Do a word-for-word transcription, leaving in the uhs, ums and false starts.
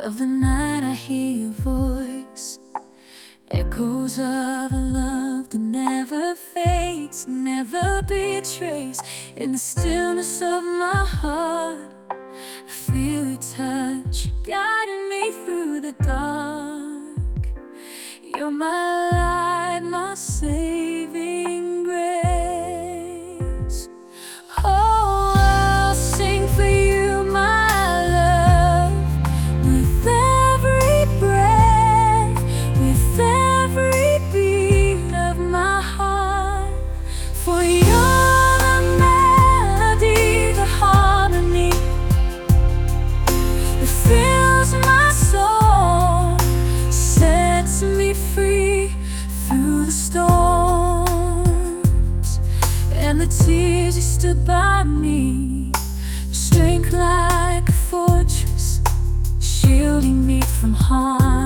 of the night I hear your voice, echoes of a love that never fades, never betrays. In the stillness of my heart, I feel your touch, guiding me through the dark. You're my light, my saving grace. Oh, I'll sing for you, my love, with every breath, with every beat of my heart. For you're the melody, the harmony that fills my soul, sets me free through the storms and the tears. You stood by me, strength like a fortress, shielding me from harm.